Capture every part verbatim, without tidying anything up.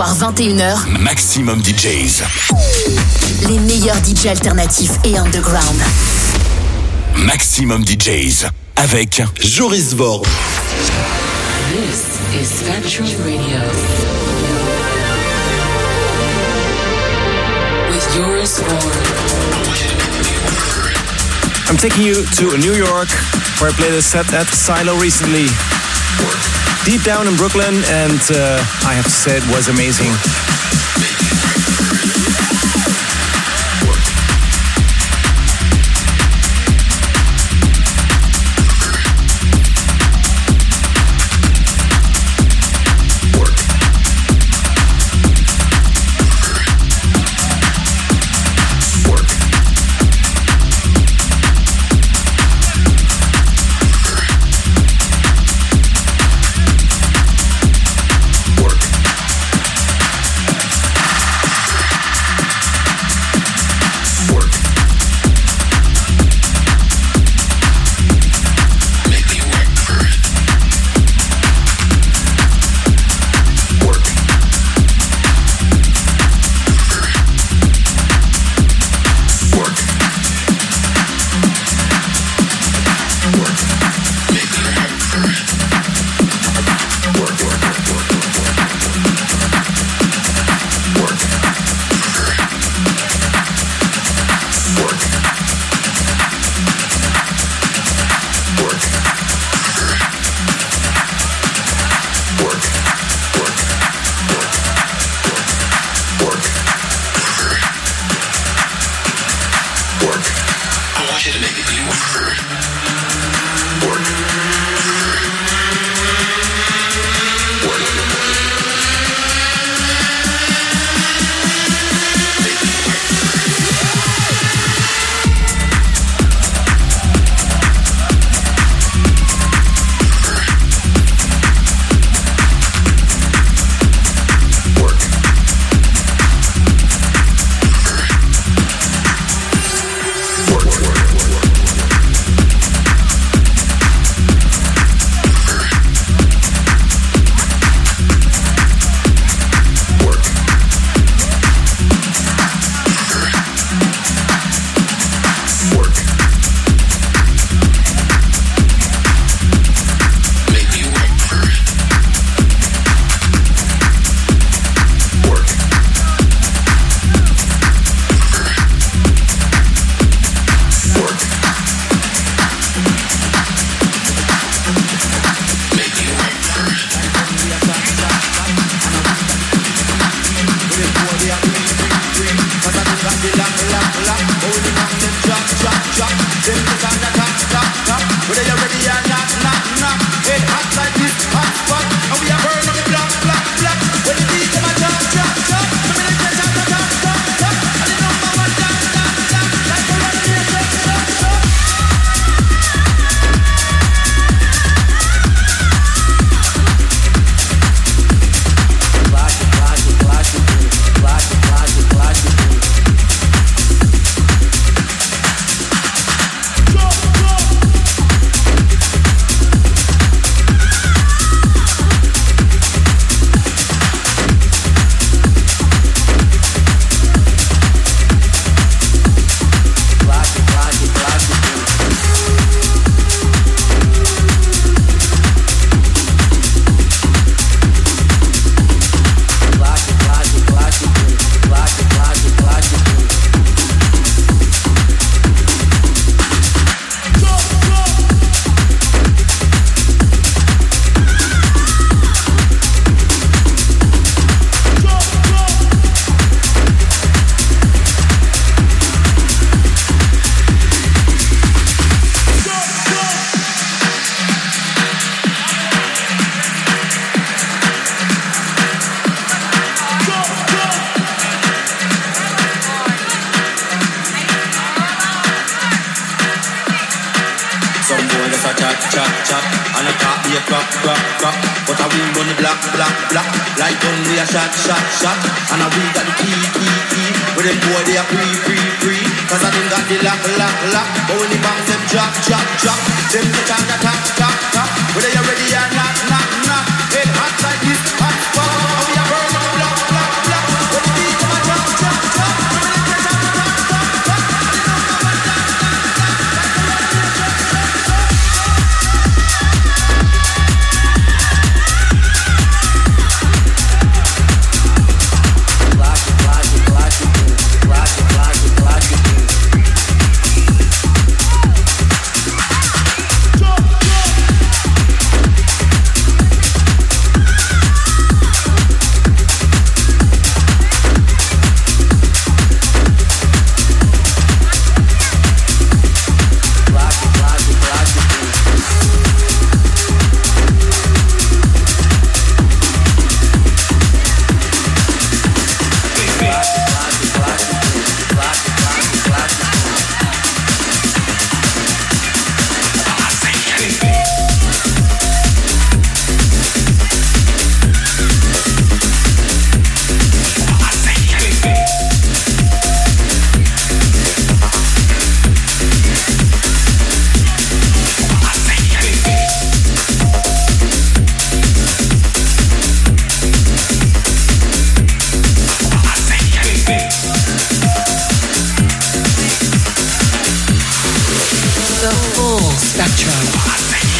soir vingt et une heures, Maximum D Js. Les meilleurs D J alternatifs et underground. Maximum D Js avec Joris Voorn. This is Spectrum Radio with Joris Voorn. I'm taking you to New York, where I played a set at Silo recently. Deep down in Brooklyn, and uh, I have to say it was amazing. Whether you're ready or not, not, not. Head hot like this, hot spot. We are burn up, block, block. Spectrum.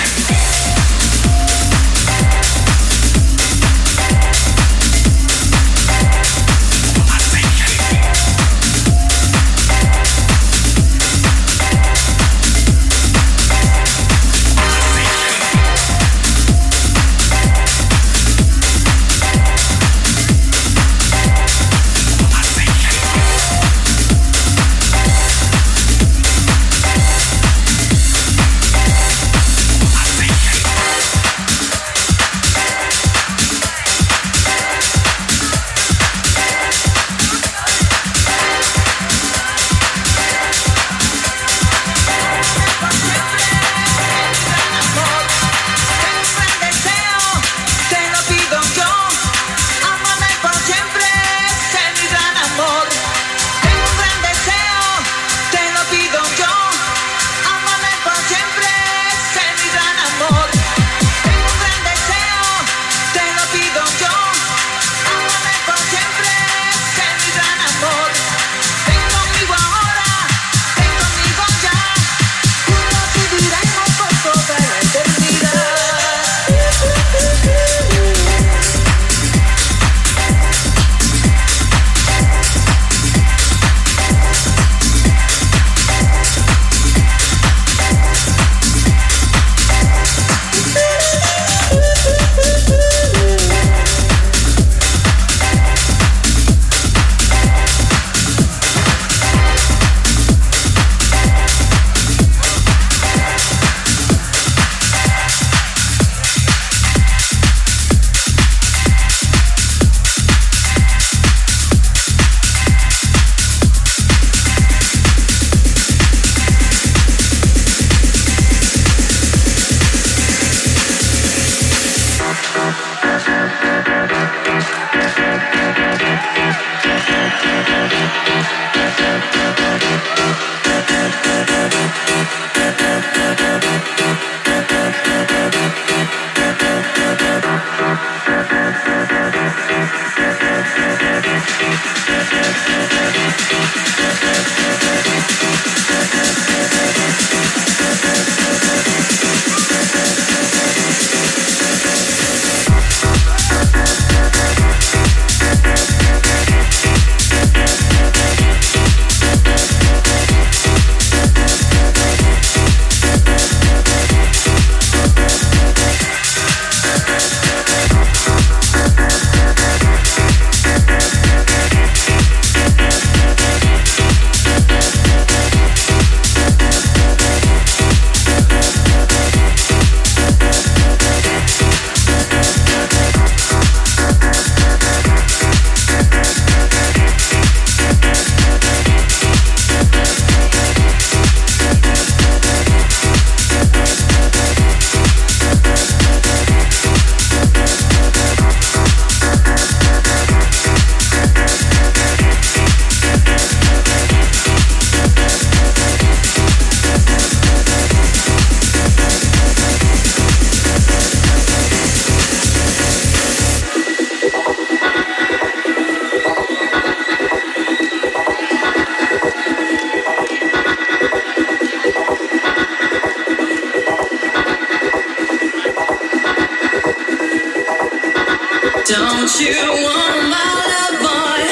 Don't you want my love, boy?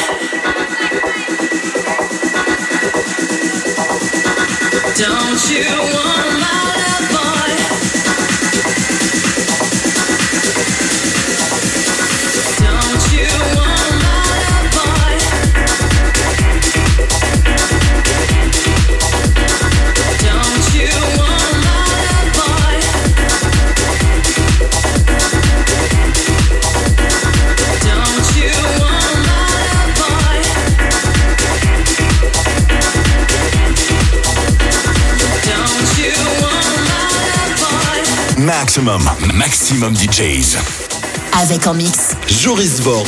Don't you want my love, boy? Don't you want my love, boy? Don't you want my love, boy? Don't you want my love, boy? Don't you want my love, boy? Maximum, maximum D Js. Avec en mix Joris Vorn.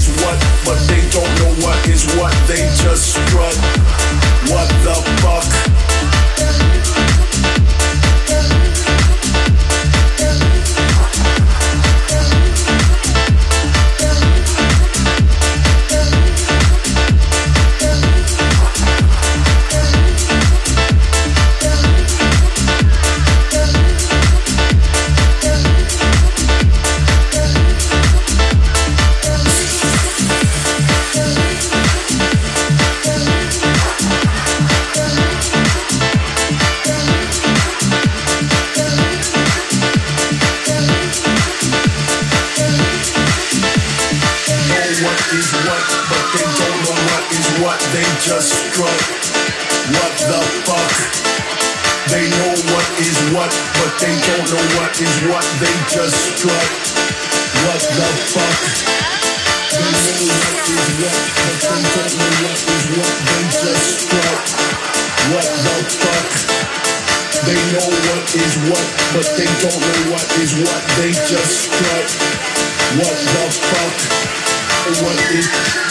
is what, but they don't know what is what. They just strut. What the fuck? Just strut. What the fuck? They know what is what, but they don't know what is what. They just strut. What the fuck? They know what is what, but they don't know what is what. They just strut. What the fuck? They know what is what, but they don't know what is what. They just strut. What the fuck? What is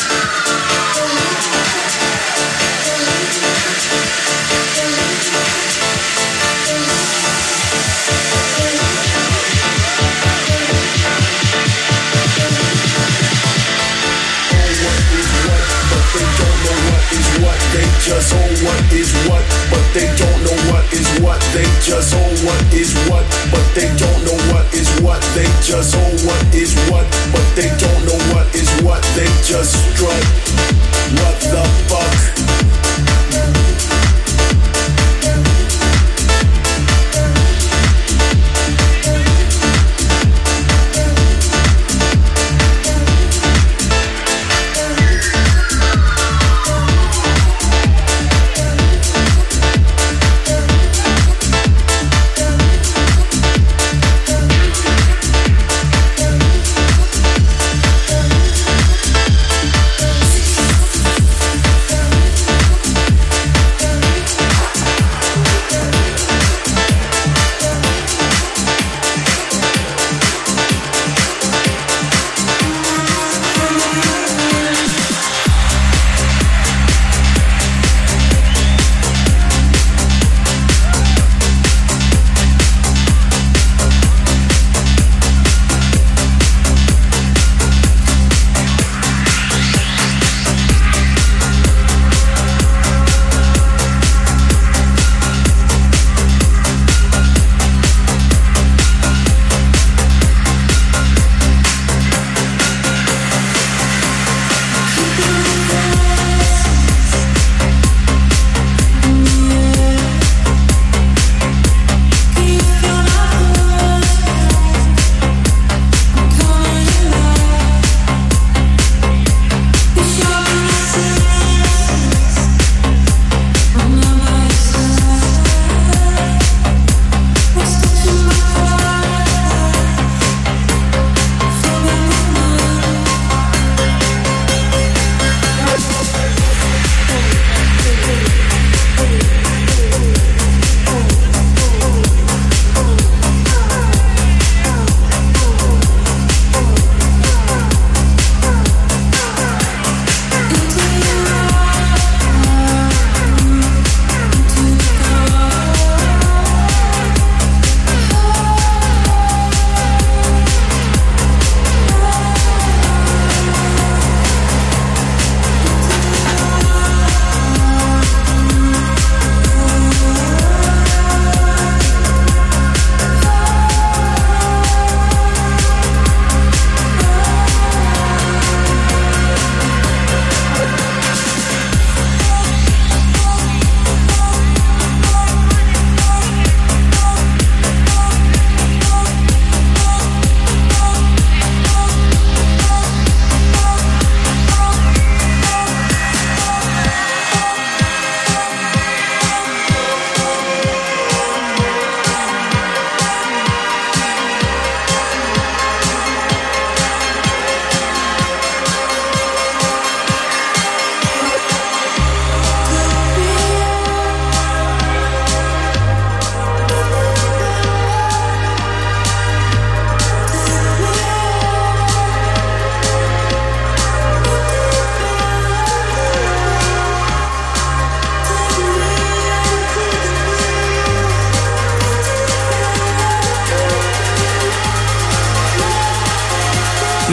They just know what is what, but they don't know what is what. They just know what is what, but they don't know what is what. They just know what is what, but they don't know what is what. They just strut. What the fuck?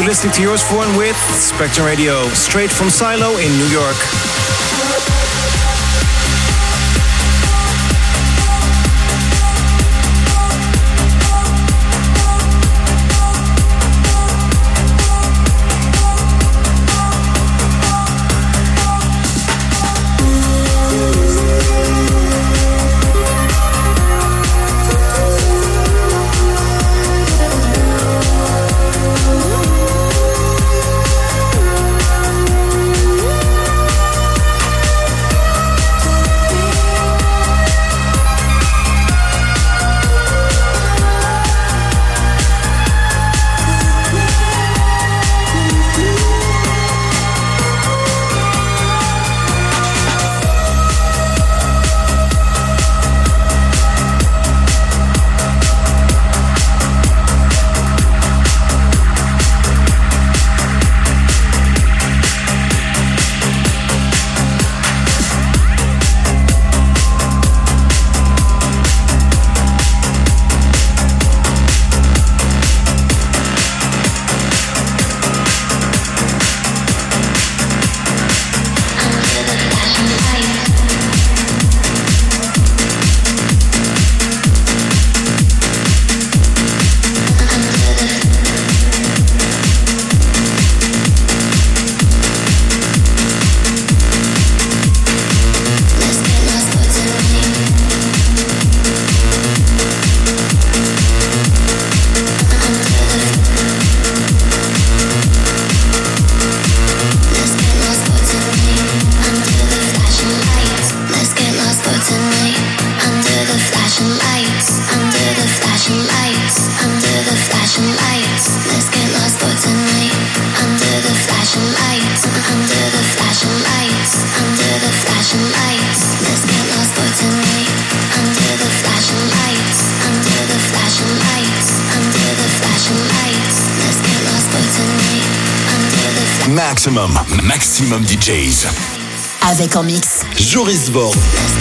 listening to Yours For and With Spectrum Radio, straight from Silo in New York. Maximum, Maximum D Js. Avec en mix Joris Voorn.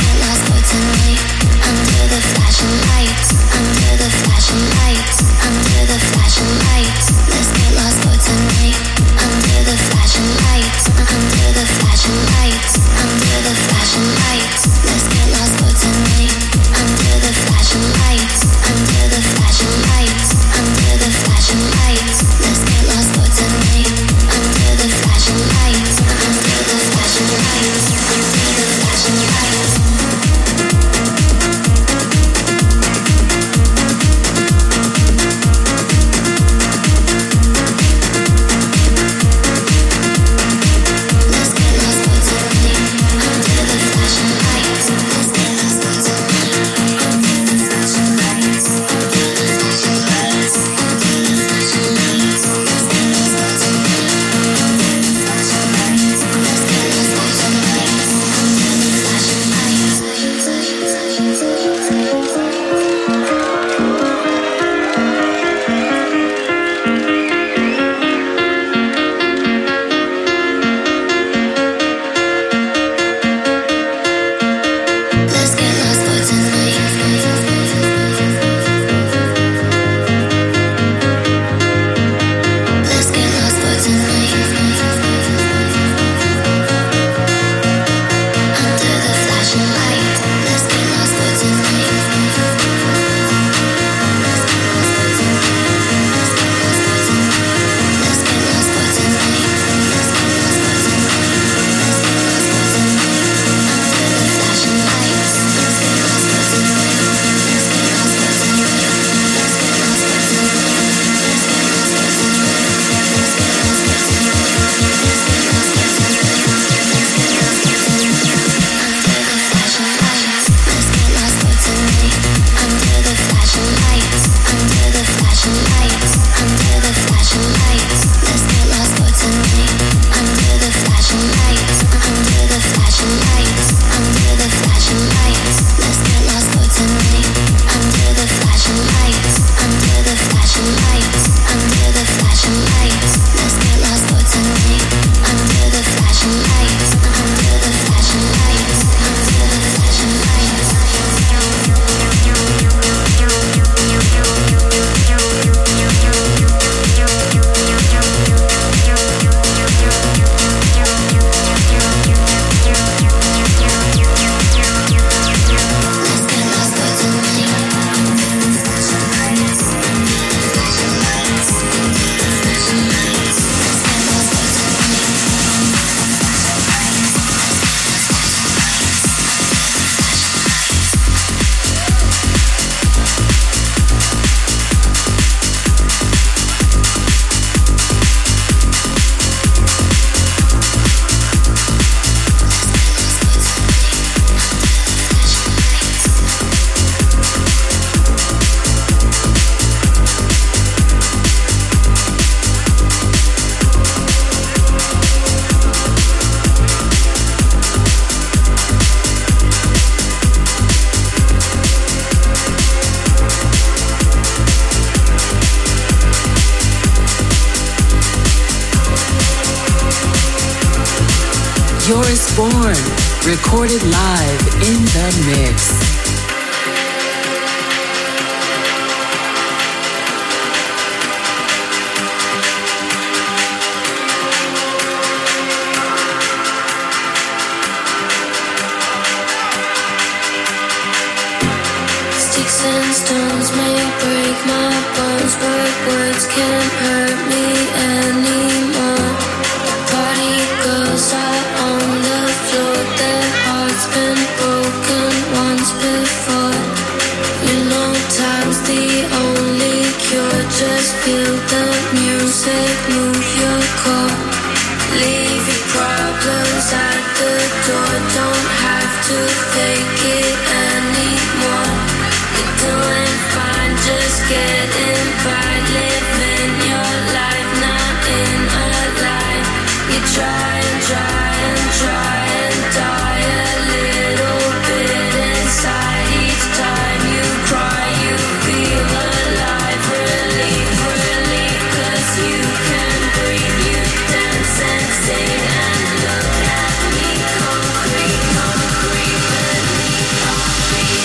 Under the flashing lights, under the flashing lights, under the flashing lights. Let's get lost for tonight. Under the flashing lights, under the flashing lights, under the flashing lights. Let's get lost for tonight. Under the flashing lights, under the flashing lights, under the flashing lights. Let's get lost for tonight. Under the flashing lights, under the flashing lights, under the flashing lights. Joris Born, recorded live in the mix. Sticks and stones may break my bones, but words can't hurt me anymore. Party girls are on the floor, their hearts been broken once before. You know time's the only cure, just feel the music, move your core. Leave your problems at the door, don't have to fake it anymore. Doing fine, just getting by, living your life, not in a lie. You try and try and try and die a little bit inside. Each time you cry, you feel alive. Relief, relief, 'cause you can breathe. You dance and sing and look at me, concrete, concrete, beneath our feet.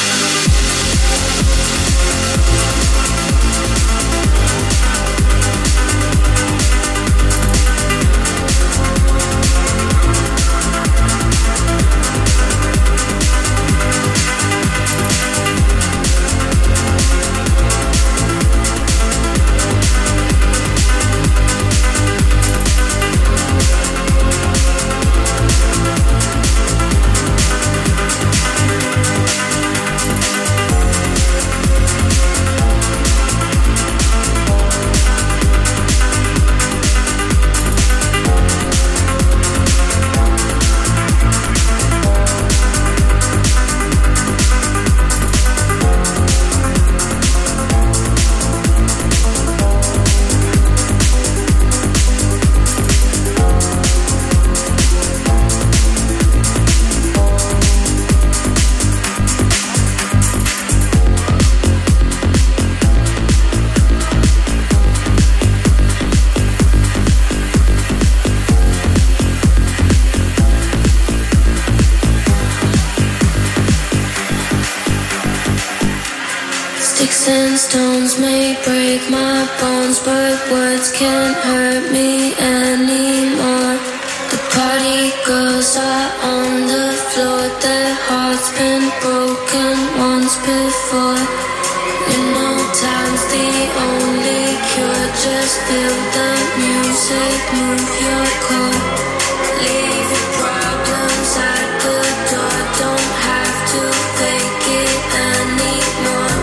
Stones may break my bones, but words can't hurt me anymore. The party girls are on the floor, their hearts been broken once before. You know time's the only cure, just feel the music, move your core. Leave your problems at the door, don't have to fake it anymore.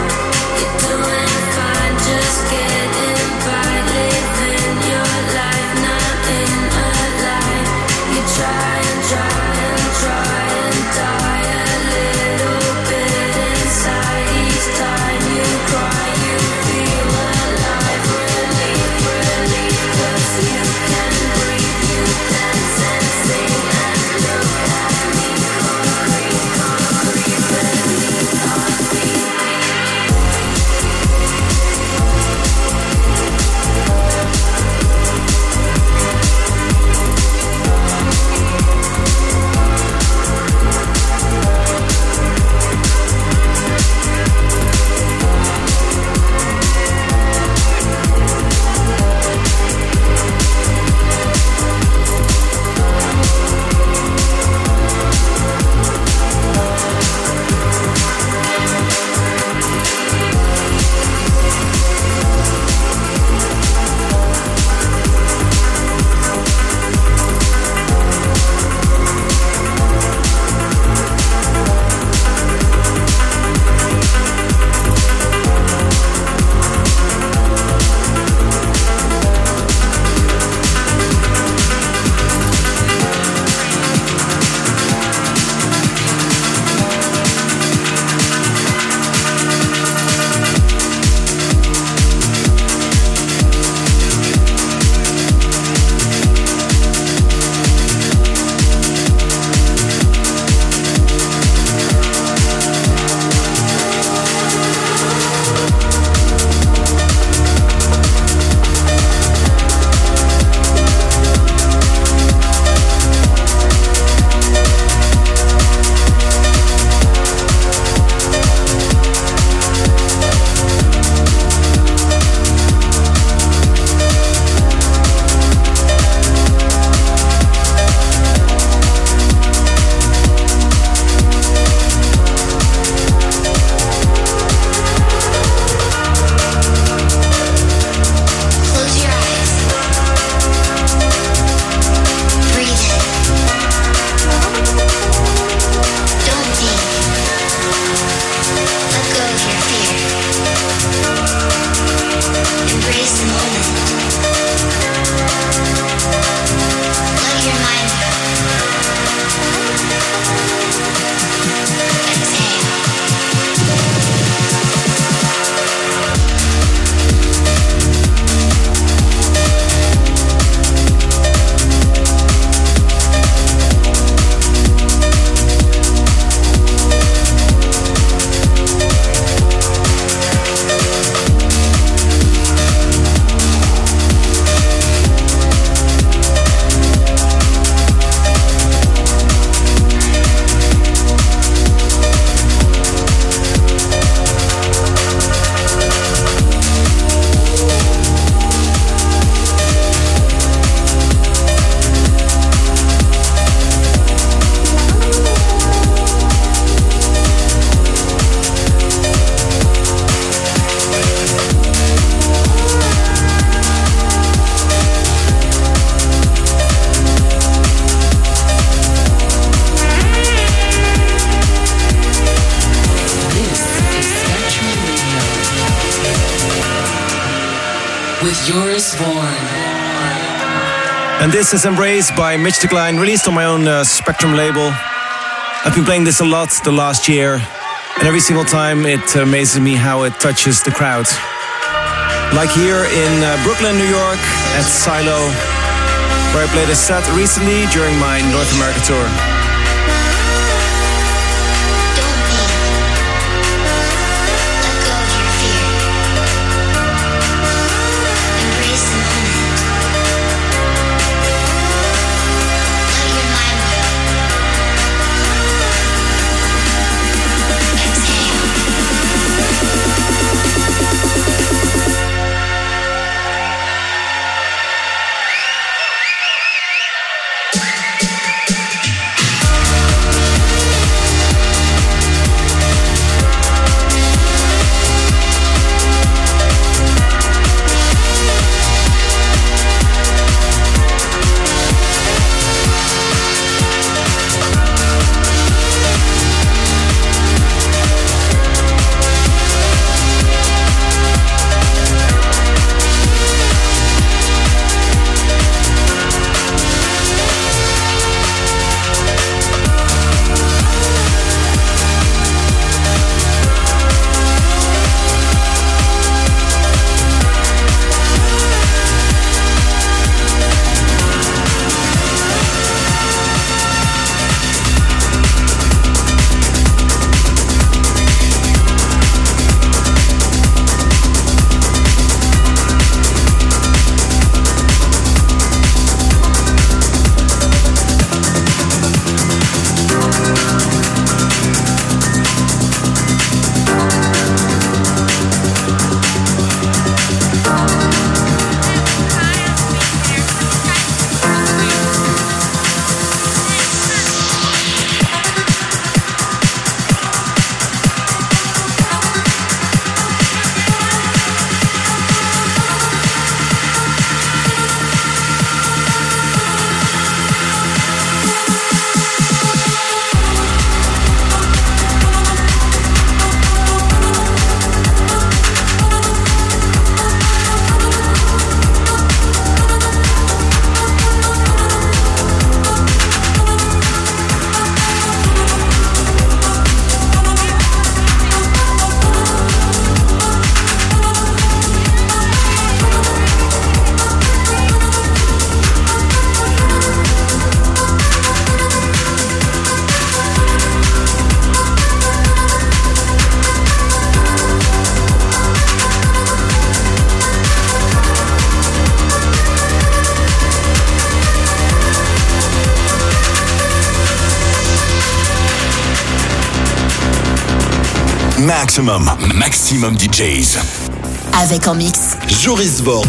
Doing fine, just getting by, living your life, not in a lie. You try and try and try and die a little bit inside. Each time you cry, you feel alive. Relief, relief, 'cause you can breathe. You dance Joris Voorn. And this is Embraced by Mitch de Klein, released on my own uh, Spectrum label. I've been playing this a lot the last year, and every single time it amazes me how it touches the crowd. Like here in uh, Brooklyn, New York, at Silo, where I played a set recently during my North America tour. Maximum, Maximum D Js. Avec en mix Joris Voorn.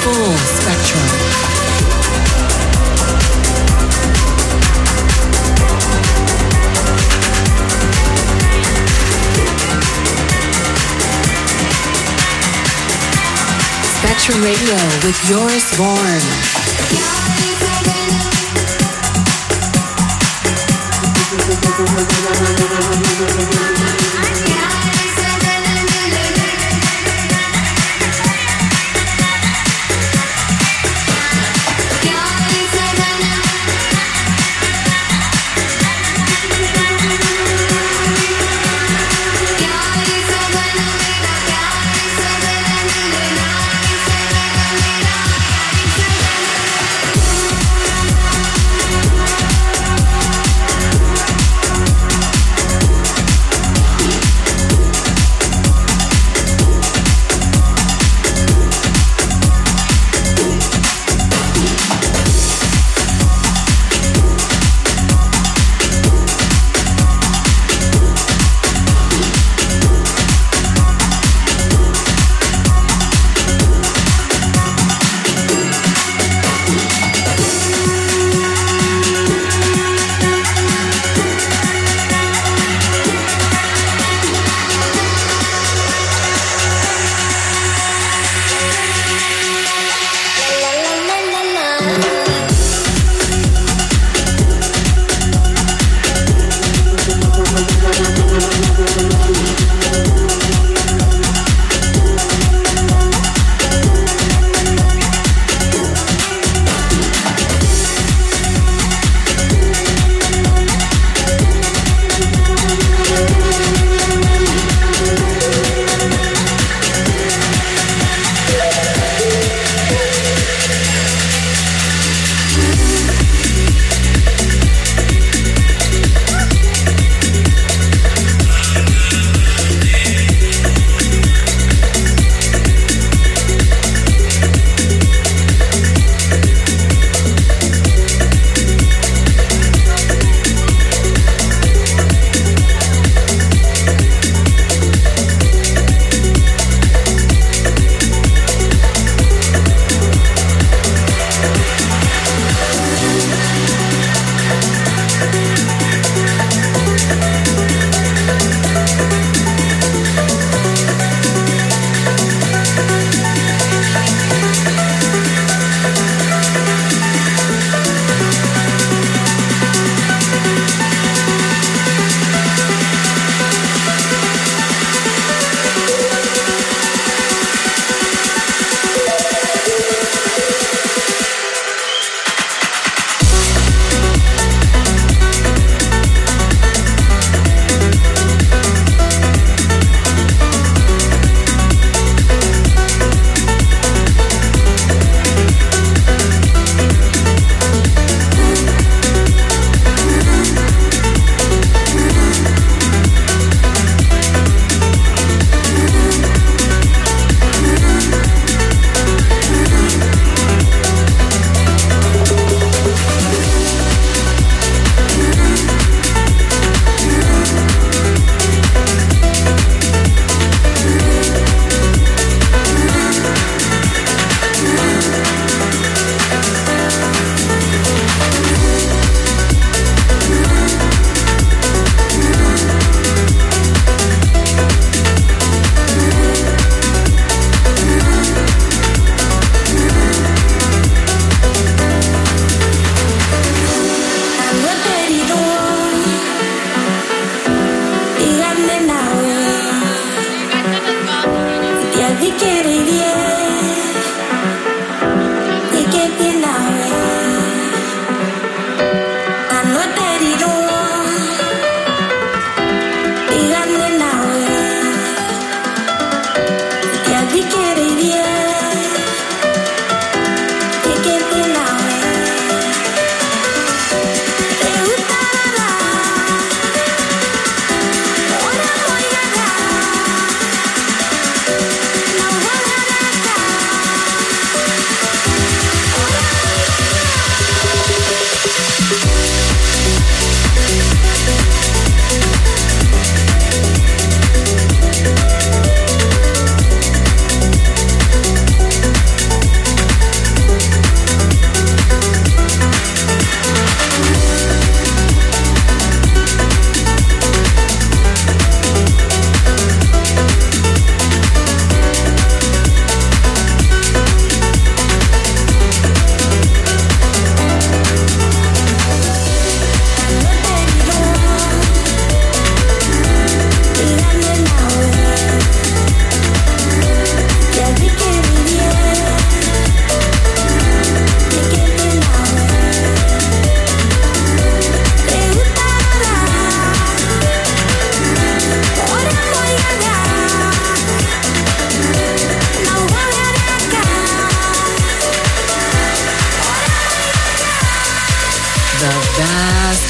full spectrum. Spectrum Radio with Joris Vorn.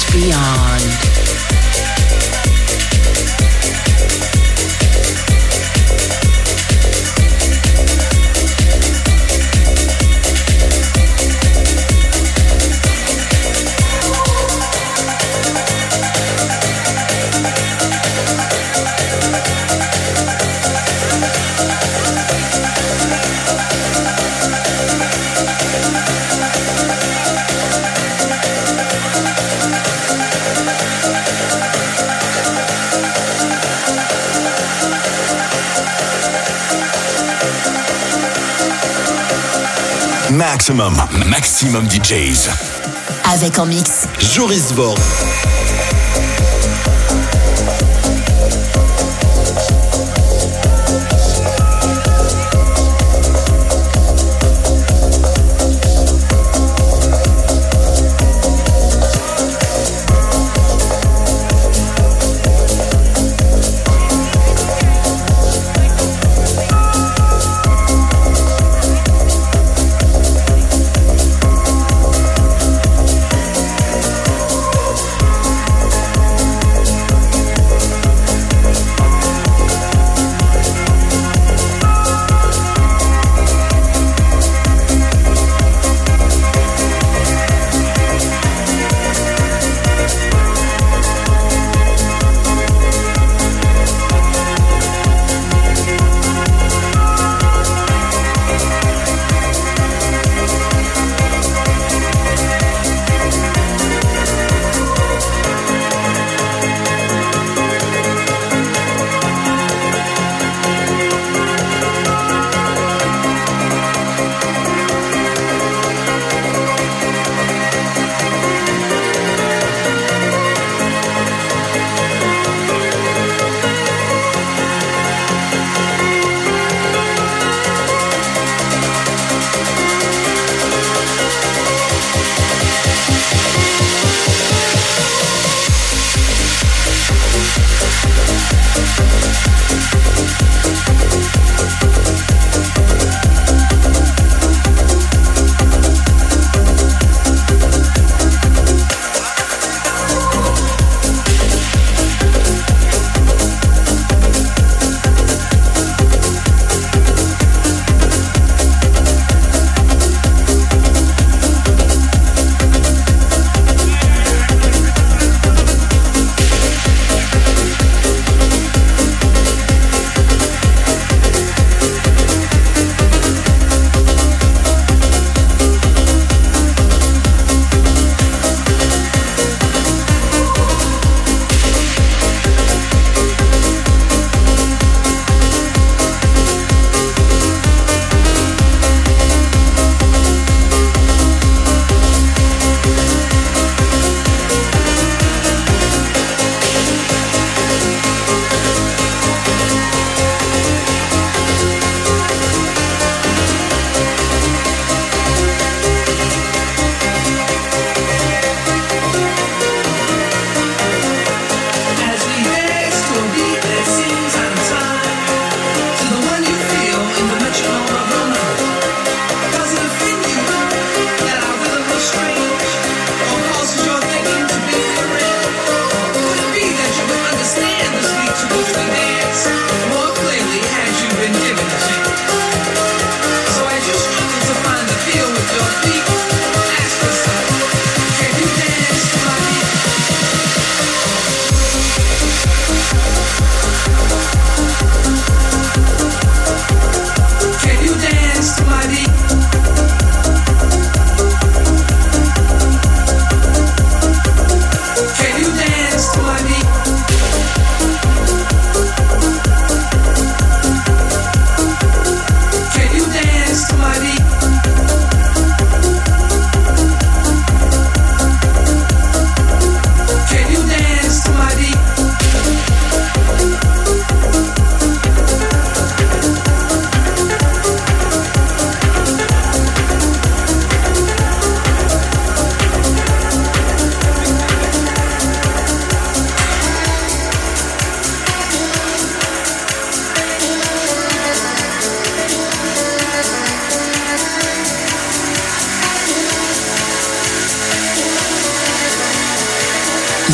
beyond. Maximum, Maximum D Js. Avec en mix Joris Voorn.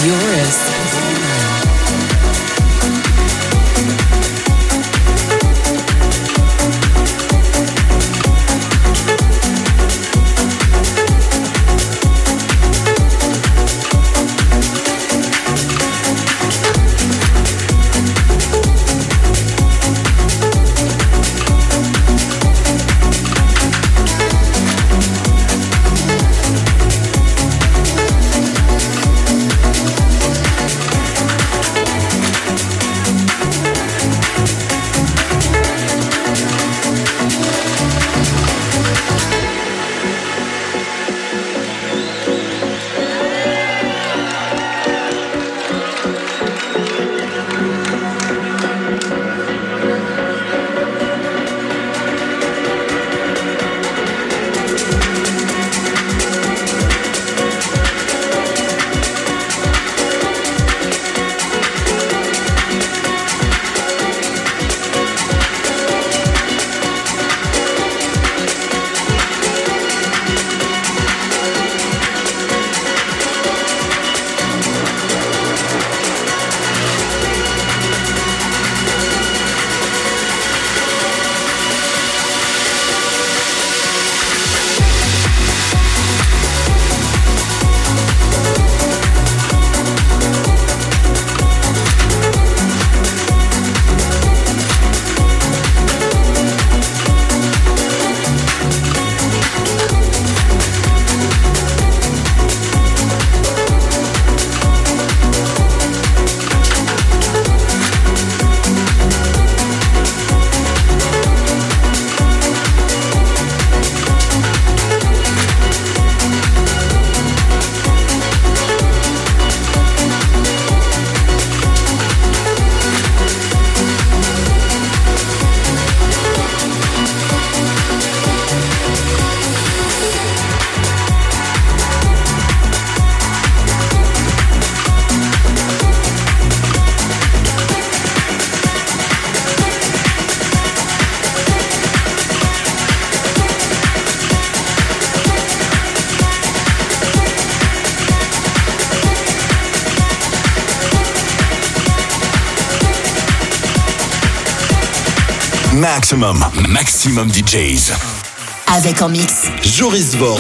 Joris. Maximum, Maximum D Js. Avec en mix Joris Voorn.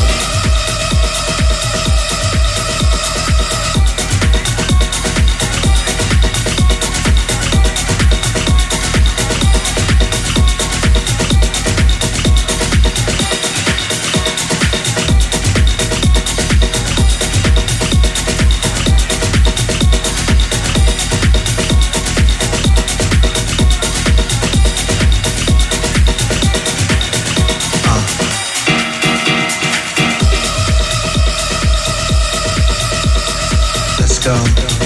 Go.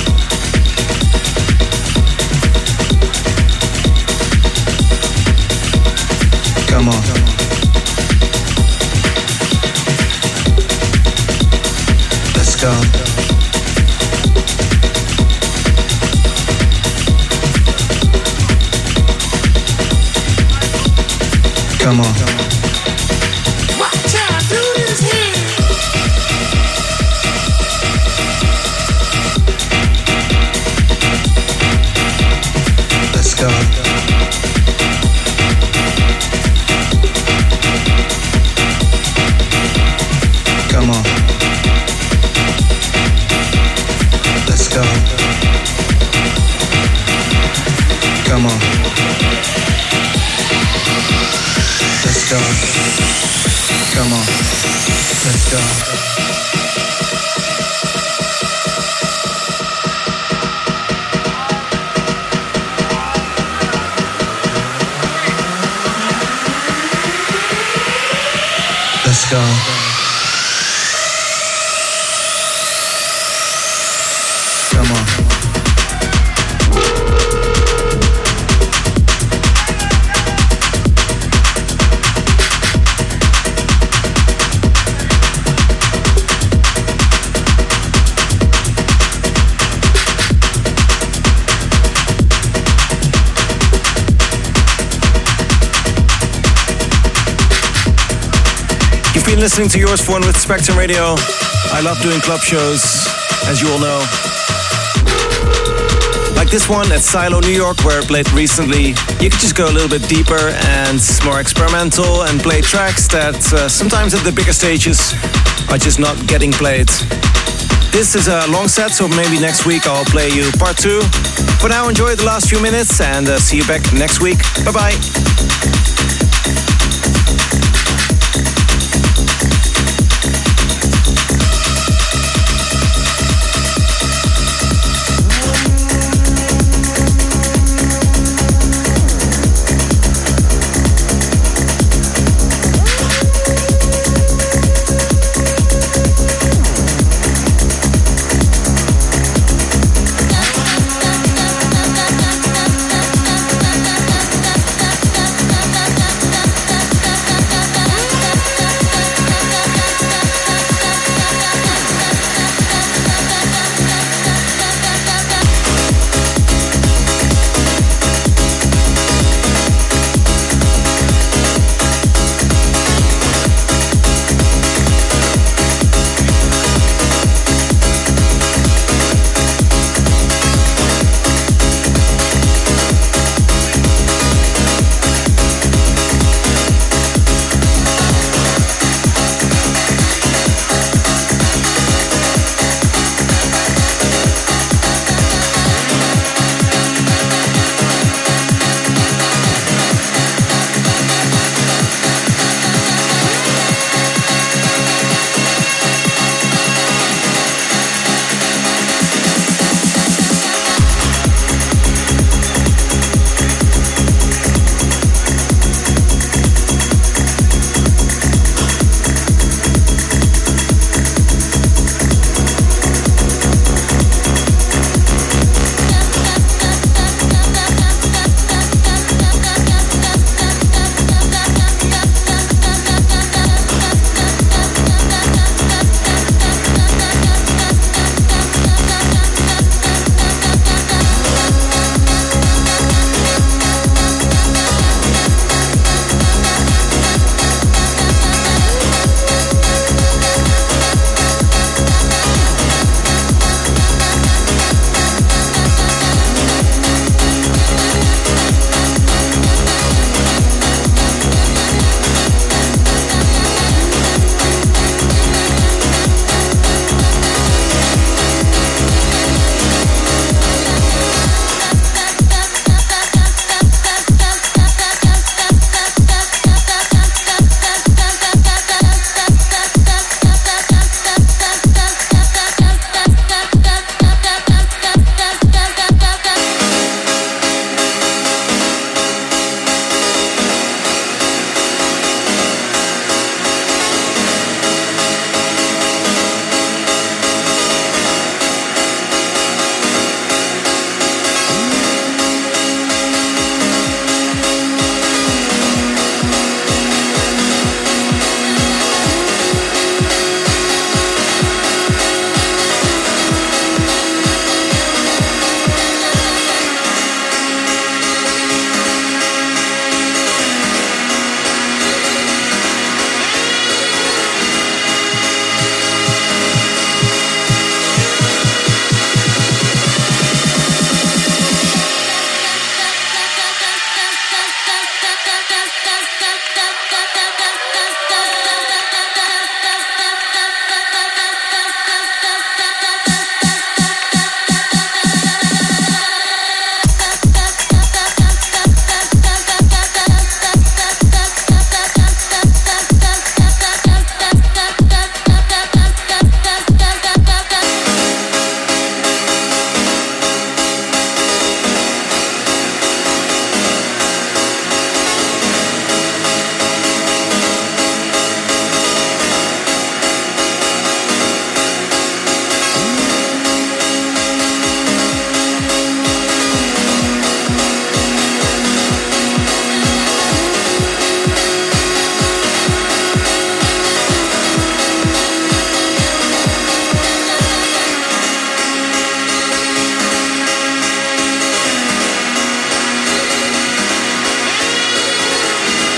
Come on. Let's go. Come on. Watch out, do this here. Let's go. Come on. Let's go. Come on. Let's go. Come on. Let's go. Let's go. Come on. Been listening to Joris Voorn with Spectrum Radio. I love doing club shows, as you all know. like this one at Silo, New York, where I played recently. You could just go a little bit deeper and more experimental and play tracks that uh, sometimes at the bigger stages are just not getting played. This is a long set, so maybe next week I'll play you part two. For now, enjoy the last few minutes and uh, see you back next week. Bye-bye.